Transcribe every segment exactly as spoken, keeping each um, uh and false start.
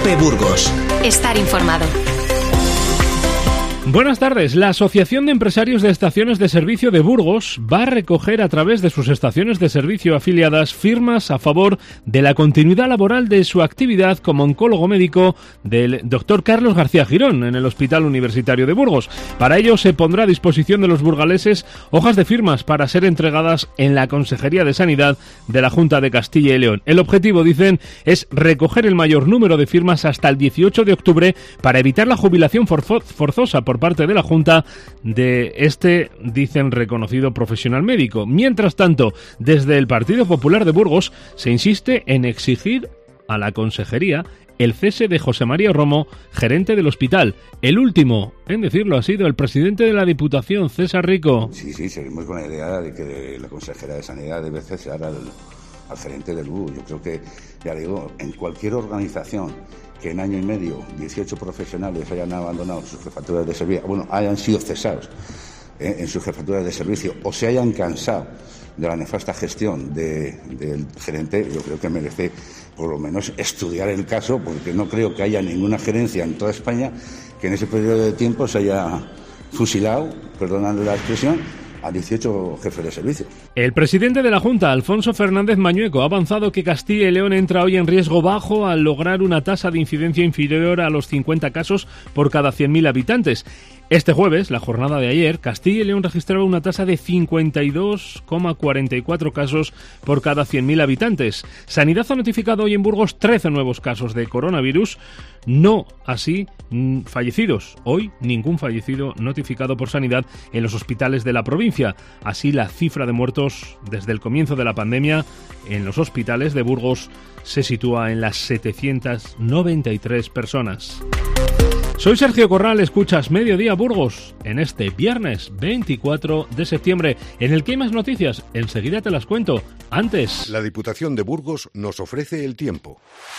COPE Burgos. Estar informado. Buenas tardes. La Asociación de Empresarios de Estaciones de Servicio de Burgos va a recoger a través de sus estaciones de servicio afiliadas firmas a favor de la continuidad laboral de su actividad como oncólogo médico del doctor Carlos García Girón en el Hospital Universitario de Burgos. Para ello se pondrá a disposición de los burgaleses hojas de firmas para ser entregadas en la Consejería de Sanidad de la Junta de Castilla y León. El objetivo, dicen, es recoger el mayor número de firmas hasta el dieciocho de octubre para evitar la jubilación forzo- forzosa por parte de la Junta de este, dicen, reconocido profesional médico. Mientras tanto, desde el Partido Popular de Burgos se insiste en exigir a la Consejería el cese de José María Romo, gerente del hospital. El último en decirlo ha sido el presidente de la Diputación, César Rico. Sí, sí, seguimos con la idea de que la consejera de Sanidad debe cesar al, al gerente del B U. Yo creo que, ya digo, en cualquier organización que en año y medio dieciocho profesionales hayan abandonado sus jefaturas de servicio, bueno, hayan sido cesados eh, en sus jefaturas de servicio o se hayan cansado de la nefasta gestión de, del gerente, yo creo que merece por lo menos estudiar el caso, porque no creo que haya ninguna gerencia en toda España que en ese periodo de tiempo se haya fusilado, perdonadme la expresión, a dieciocho jefes de servicio. El presidente de la Junta, Alfonso Fernández Mañueco, ha avanzado que Castilla y León entra hoy en riesgo bajo al lograr una tasa de incidencia inferior a los cincuenta casos por cada cien mil habitantes. Este jueves, la jornada de ayer, Castilla y León registraba una tasa de cincuenta y dos coma cuarenta y cuatro casos por cada cien mil habitantes. Sanidad ha notificado hoy en Burgos trece nuevos casos de coronavirus, no así mmm, fallecidos. Hoy ningún fallecido notificado por Sanidad en los hospitales de la provincia. Así, la cifra de muertos desde el comienzo de la pandemia en los hospitales de Burgos se sitúa en las setecientas noventa y tres personas. Soy Sergio Corral, escuchas Mediodía Burgos en este viernes veinticuatro de septiembre, en el que hay más noticias. Enseguida te las cuento. Antes, la Diputación de Burgos nos ofrece el tiempo.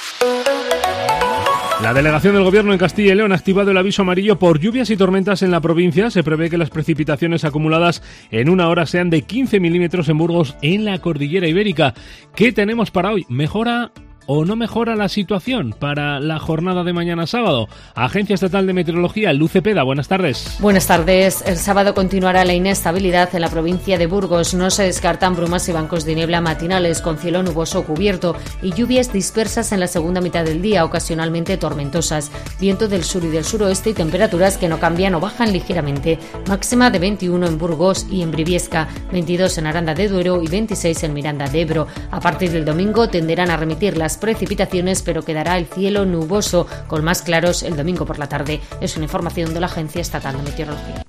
La delegación del Gobierno en Castilla y León ha activado el aviso amarillo por lluvias y tormentas en la provincia. Se prevé que las precipitaciones acumuladas en una hora sean de quince milímetros en Burgos, en la Cordillera Ibérica. ¿Qué tenemos para hoy? ¿Mejora o no mejora la situación para la jornada de mañana sábado? Agencia Estatal de Meteorología, Luz Cepeda, buenas tardes. Buenas tardes. El sábado continuará la inestabilidad en la provincia de Burgos. No se descartan brumas y bancos de niebla matinales con cielo nuboso cubierto y lluvias dispersas en la segunda mitad del día, ocasionalmente tormentosas. Viento del sur y del suroeste y temperaturas que no cambian o bajan ligeramente. Máxima de veintiuno en Burgos y en Briviesca, veintidós en Aranda de Duero y veintiséis en Miranda de Ebro. A partir del domingo tenderán a remitir las precipitaciones, pero quedará el cielo nuboso con más claros el domingo por la tarde. Es una información de la Agencia Estatal de Meteorología.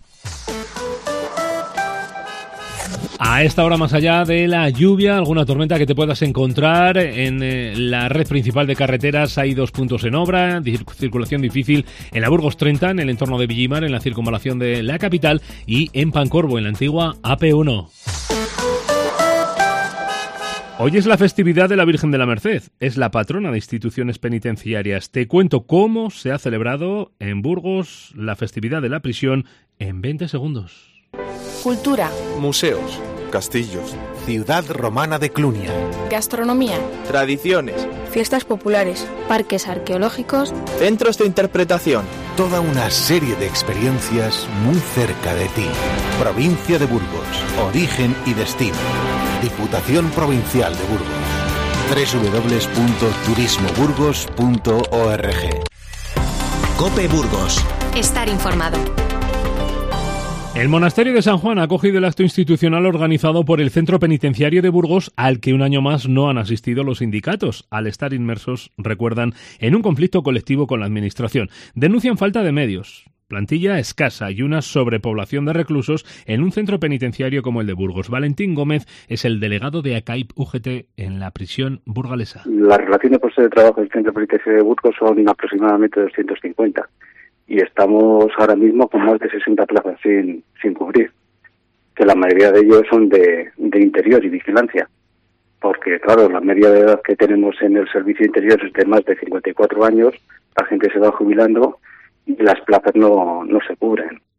A esta hora, más allá de la lluvia, alguna tormenta que te puedas encontrar en eh, la red principal de carreteras, hay dos puntos en obra, circulación difícil en la Burgos treinta, en el entorno de Villimar, en la circunvalación de la capital, y en Pancorbo, en la antigua A P uno. Hoy es la festividad de la Virgen de la Merced, es la patrona de instituciones penitenciarias. Te cuento cómo se ha celebrado en Burgos la festividad de la prisión en veinte segundos. Cultura, museos, castillos, ciudad romana de Clunia, gastronomía, tradiciones, fiestas populares, parques arqueológicos, centros de interpretación. Toda una serie de experiencias muy cerca de ti. Provincia de Burgos, origen y destino. Diputación Provincial de Burgos. doble u doble u doble u punto turismo burgos punto org. COPE Burgos. Estar informado. El Monasterio de San Juan ha acogido el acto institucional organizado por el Centro Penitenciario de Burgos, al que un año más no han asistido los sindicatos, al estar inmersos, recuerdan, en un conflicto colectivo con la Administración. Denuncian falta de medios, plantilla escasa y una sobrepoblación de reclusos en un centro penitenciario como el de Burgos. Valentín Gómez es el delegado de ACAIP U G T en la prisión burgalesa. La relación de puestos de trabajo del centro penitenciario de Burgos son aproximadamente doscientos cincuenta. Y estamos ahora mismo con más de sesenta plazas sin, sin cubrir, que la mayoría de ellos son de, de interior y vigilancia, porque claro, la media de edad que tenemos en el servicio interior es de más de cincuenta y cuatro años, la gente se va jubilando y las plazas no, no se cubren.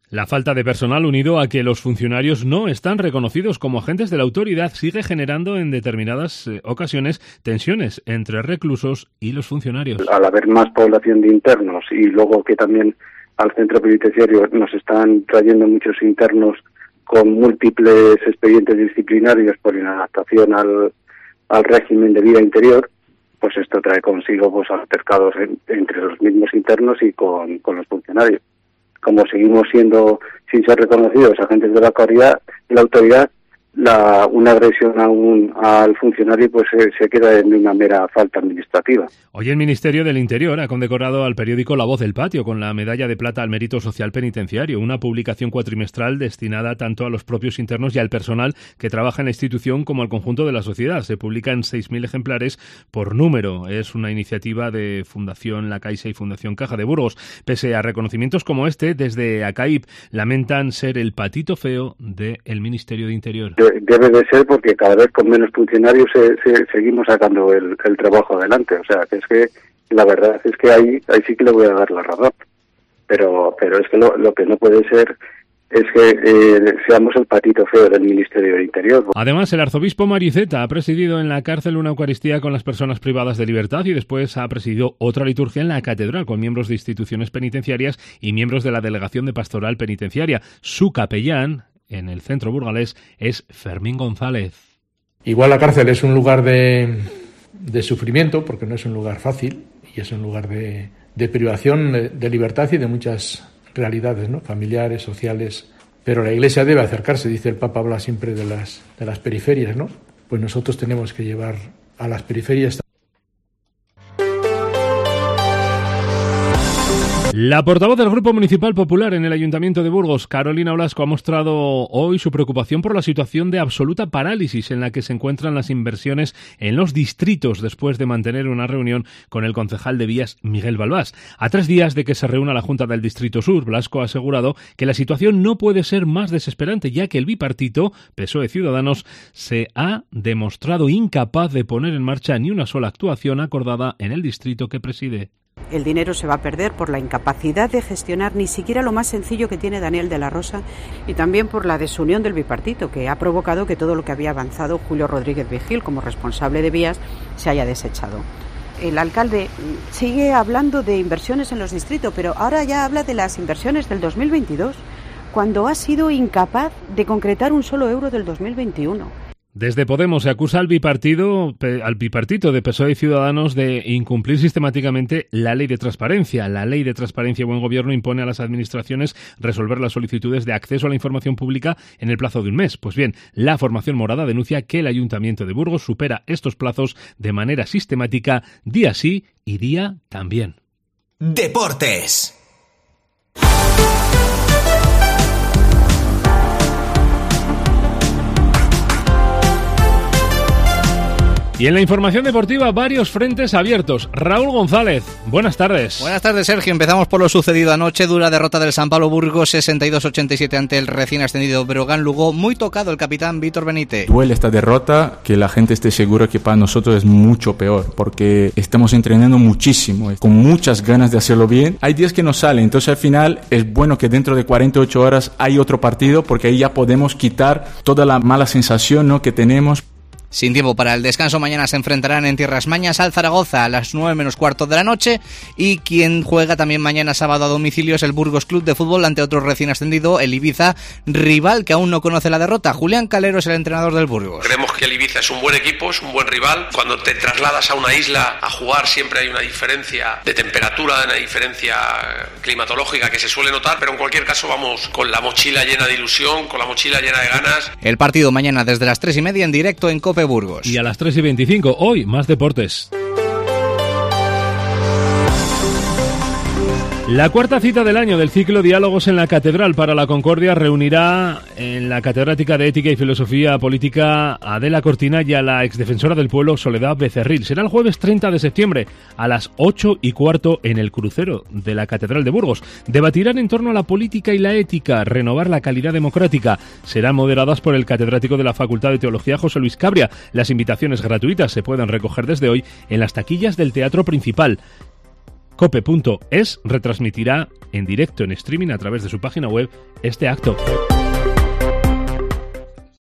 La falta de personal, unido a que los funcionarios no están reconocidos como agentes de la autoridad, sigue generando en determinadas eh, ocasiones tensiones entre reclusos y los funcionarios. Al haber más población de internos y luego que también al centro penitenciario nos están trayendo muchos internos con múltiples expedientes disciplinarios por inadaptación al, al régimen de vida interior, pues esto trae consigo pues altercados en, entre los mismos internos y con, con los funcionarios. Como seguimos siendo, sin ser reconocidos, agentes de la autoridad, la autoridad la, una agresión a un, al funcionario pues se, se queda en una mera falta administrativa. Hoy el Ministerio del Interior ha condecorado al periódico La Voz del Patio con la Medalla de Plata al Mérito Social Penitenciario, una publicación cuatrimestral destinada tanto a los propios internos y al personal que trabaja en la institución como al conjunto de la sociedad. Se publica en seis mil ejemplares por número. Es una iniciativa de Fundación La Caixa y Fundación Caja de Burgos. Pese a reconocimientos como este, desde ACAIP lamentan ser el patito feo del Ministerio de Interior. Debe de ser porque cada vez con menos funcionarios se, se, seguimos sacando el, el trabajo adelante. O sea, que es que la verdad es que ahí, ahí sí que le voy a dar la razón. Pero, pero es que lo, lo que no puede ser es que eh, seamos el patito feo del Ministerio del Interior. Además, el arzobispo Mariceta ha presidido en la cárcel una Eucaristía con las personas privadas de libertad y después ha presidido otra liturgia en la catedral con miembros de instituciones penitenciarias y miembros de la Delegación de Pastoral Penitenciaria. Su capellán en el centro burgalés es Fermín González. Igual la cárcel es un lugar de, de sufrimiento, porque no es un lugar fácil, y es un lugar de, de privación de, de libertad y de muchas realidades, ¿no? Familiares, sociales. Pero la Iglesia debe acercarse, dice el Papa, habla siempre de las, de las periferias, ¿no? Pues nosotros tenemos que llevar a las periferias. La portavoz del Grupo Municipal Popular en el Ayuntamiento de Burgos, Carolina Olasco, ha mostrado hoy su preocupación por la situación de absoluta parálisis en la que se encuentran las inversiones en los distritos después de mantener una reunión con el concejal de Vías, Miguel Balbás. A tres días de que se reúna la Junta del Distrito Sur, Blasco ha asegurado que la situación no puede ser más desesperante, ya que el bipartito, P S O E Ciudadanos, se ha demostrado incapaz de poner en marcha ni una sola actuación acordada en el distrito que preside. El dinero se va a perder por la incapacidad de gestionar ni siquiera lo más sencillo que tiene Daniel de la Rosa y también por la desunión del bipartito, que ha provocado que todo lo que había avanzado Julio Rodríguez Vigil como responsable de vías se haya desechado. El alcalde sigue hablando de inversiones en los distritos, pero ahora ya habla de las inversiones del dos mil veintidós, cuando ha sido incapaz de concretar un solo euro del dos mil veintiuno. Desde Podemos se acusa al bipartido, al bipartito de P S O E y Ciudadanos de incumplir sistemáticamente la ley de transparencia. La ley de transparencia y buen gobierno impone a las administraciones resolver las solicitudes de acceso a la información pública en el plazo de un mes. Pues bien, la formación morada denuncia que el Ayuntamiento de Burgos supera estos plazos de manera sistemática, día sí y día también. Deportes. Y en la información deportiva, varios frentes abiertos. Raúl González, buenas tardes. Buenas tardes, Sergio. Empezamos por lo sucedido anoche. Dura derrota del San Pablo Burgos, sesenta y dos a ochenta y siete ante el recién ascendido Breogán Lugo. Muy tocado el capitán Víctor Benítez. Duele esta derrota, que la gente esté segura que para nosotros es mucho peor, porque estamos entrenando muchísimo, con muchas ganas de hacerlo bien. Hay días que no salen, entonces al final es bueno que dentro de cuarenta y ocho horas hay otro partido, porque ahí ya podemos quitar toda la mala sensación, ¿no?, que tenemos. Sin tiempo para el descanso, mañana se enfrentarán en Tierras Mañas al Zaragoza a las nueve menos cuarto de la noche, y quien juega también mañana sábado a domicilio es el Burgos Club de Fútbol ante otro recién ascendido, el Ibiza, rival que aún no conoce la derrota. Julián Calero es el entrenador del Burgos. Creemos que el Ibiza es un buen equipo, es un buen rival. Cuando te trasladas a una isla a jugar siempre hay una diferencia de temperatura, una diferencia climatológica que se suele notar, pero en cualquier caso vamos con la mochila llena de ilusión, con la mochila llena de ganas. El partido mañana desde las tres y media en directo en COPE Burgos. Y a las tres y veinticinco, hoy, más deportes. La cuarta cita del año del ciclo Diálogos en la Catedral para la Concordia reunirá en la catedrática de Ética y Filosofía Política Adela Cortina y a la exdefensora del pueblo Soledad Becerril. Será el jueves treinta de septiembre a las ocho y cuarto en el crucero de la Catedral de Burgos. Debatirán en torno a la política y la ética, renovar la calidad democrática. Serán moderadas por el catedrático de la Facultad de Teología, José Luis Cabria. Las invitaciones gratuitas se pueden recoger desde hoy en las taquillas del Teatro Principal. cope punto es retransmitirá en directo en streaming a través de su página web este acto.